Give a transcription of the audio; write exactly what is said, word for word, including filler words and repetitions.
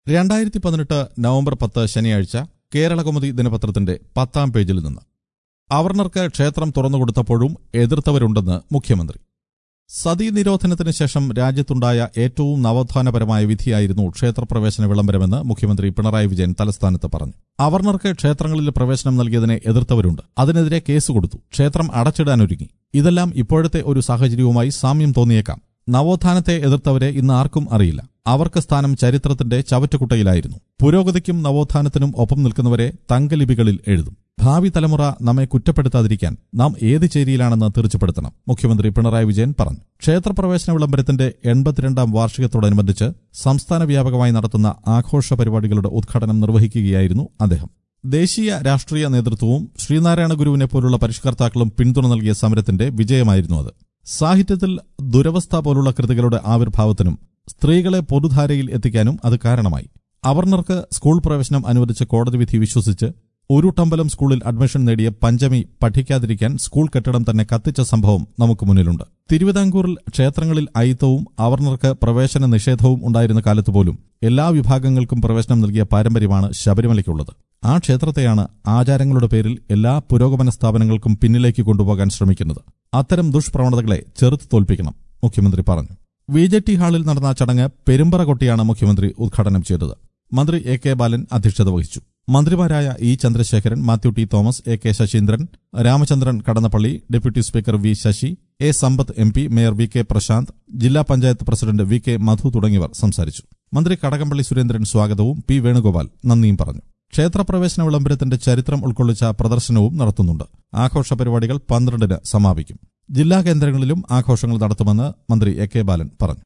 രണ്ടായിരത്തി പതിനെട്ട് നവംബർ പത്ത് ശനിയാഴ്ച കേരളകൗമുദി ദിനപത്രത്തിന്റെ പത്താം പേജിൽ നിന്ന് അവർണർക്ക് ക്ഷേത്രം തുറന്നുകൊടുത്തപ്പോഴും എതിർത്തവരുണ്ടെന്ന് മുഖ്യമന്ത്രി. സതീ നിരോധനത്തിന് ശേഷം രാജ്യത്തുണ്ടായ ഏറ്റവും നവോത്ഥാനപരമായ വിധിയായിരുന്നു ക്ഷേത്രപ്രവേശന വിളംബരമെന്ന് മുഖ്യമന്ത്രി പിണറായി വിജയൻ തലസ്ഥാനത്ത് പറഞ്ഞു. അവർണർക്ക് ക്ഷേത്രങ്ങളിൽ പ്രവേശനം നൽകിയതിനെ എതിർത്തവരുണ്ട്. അതിനെതിരെ കേസ് കൊടുത്തു. ക്ഷേത്രം അടച്ചിടാനൊരുങ്ങി. ഇതെല്ലാം ഇപ്പോഴത്തെ ഒരു സാഹചര്യവുമായി സാമ്യം തോന്നിയേക്കാം. നവോത്ഥാനത്തെ എതിർത്തവരെ ഇന്ന് ആർക്കും അറിയില്ല. അവർക്ക് സ്ഥാനം ചരിത്രത്തിന്റെ ചവറ്റുകുട്ടയിലായിരുന്നു. പുരോഗതിക്കും നവോത്ഥാനത്തിനും ഒപ്പം നിൽക്കുന്നവരെ തങ്കലിപികളിൽ എഴുതും. ഭാവി തലമുറ നമ്മെ കുറ്റപ്പെടുത്താതിരിക്കാൻ നാം ഏത് ചേരിയിലാണെന്ന് തീർച്ചപ്പെടുത്തണം, മുഖ്യമന്ത്രി പിണറായി വിജയൻ പറഞ്ഞു. ക്ഷേത്രപ്രവേശന വിളംബരത്തിന്റെ എൺപത്തിരണ്ടാം വാർഷികത്തോടനുബന്ധിച്ച് സംസ്ഥാന വ്യാപകമായി നടത്തുന്ന ആഘോഷ പരിപാടികളുടെ ഉദ്ഘാടനം നിർവഹിക്കുകയായിരുന്നു അദ്ദേഹം. ദേശീയ രാഷ്ട്രീയ നേതൃത്വവും ശ്രീനാരായണ ഗുരുവിനെ പോലുള്ള പരിഷ്കർത്താക്കളും പിന്തുണ നൽകിയ സമരത്തിന്റെ വിജയമായിരുന്നു അത്. സാഹിത്യത്തിൽ ദുരവസ്ഥ പോലുള്ള കൃതികളുടെ ആവിർഭാവത്തിനും സ്ത്രീകളെ പൊതുധാരയിൽ എത്തിക്കാനും അത് കാരണമായി. അവർണർക്ക് സ്കൂൾ പ്രവേശനം അനുവദിച്ച കോടതി വിധി വിശ്വസിച്ച് ഉരുട്ടമ്പലം സ്കൂളിൽ അഡ്മിഷൻ നേടിയ പഞ്ചമി പഠിക്കാതിരിക്കാൻ സ്കൂൾ കെട്ടിടം തന്നെ കത്തിച്ച സംഭവം നമുക്ക് മുന്നിലുണ്ട്. തിരുവിതാംകൂറിൽ ക്ഷേത്രങ്ങളിൽ അയിത്തവും അവർണർക്ക് പ്രവേശന നിഷേധവും ഉണ്ടായിരുന്ന കാലത്തുപോലും എല്ലാ വിഭാഗങ്ങൾക്കും പ്രവേശനം നൽകിയ പാരമ്പര്യമാണ് ശബരിമലയ്ക്കുള്ളത്. ആ ക്ഷേത്രത്തെയാണ് ആചാരങ്ങളുടെ പേരിൽ എല്ലാ പുരോഗമന സ്ഥാപനങ്ങൾക്കും പിന്നിലേക്ക് കൊണ്ടുപോകാൻ ശ്രമിക്കുന്നത്. അത്തരം ദുഷ്പ്രവണതകളെ ചെറുത്തു തോൽപ്പിക്കണം, മുഖ്യമന്ത്രി പറഞ്ഞു. വി ജെ ടി ഹാളിൽ നടന്ന ചടങ്ങ് പെരുമ്പറ കൊട്ടിയാണ് മുഖ്യമന്ത്രി ഉദ്ഘാടനം ചെയ്തത്. മന്ത്രി എ കെ ബാലൻ അധ്യക്ഷത വഹിച്ചു. മന്ത്രിമാരായ E Chandrasekharan, Mathew T Thomas, A K Saseendran, Ramachandran Kadannappally, deputy speaker V Sasi, A Sampath M P, mayor V K Prasanth, ജില്ലാ panchayat president V K Madhu തുടങ്ങിയവർ സംസാരിച്ചു. മന്ത്രി കടകംപള്ളി സുരേന്ദ്രൻ സ്വാഗതവും പി വേണുഗോപാൽ നന്ദിയും പറഞ്ഞു. ക്ഷേത്രപ്രവേശന വിളംബരത്തിന്റെ ചരിത്രം ഉൾക്കൊള്ളിച്ച പ്രദർശനവും നടത്തുന്നുണ്ട്. ആഘോഷ പരിപാടികൾ പന്ത്രണ്ടിന് സമാപിക്കും. ജില്ലാ കേന്ദ്രങ്ങളിലും ആഘോഷങ്ങൾ നടത്തുമെന്ന് മന്ത്രി എ കെ ബാലൻ പറഞ്ഞു.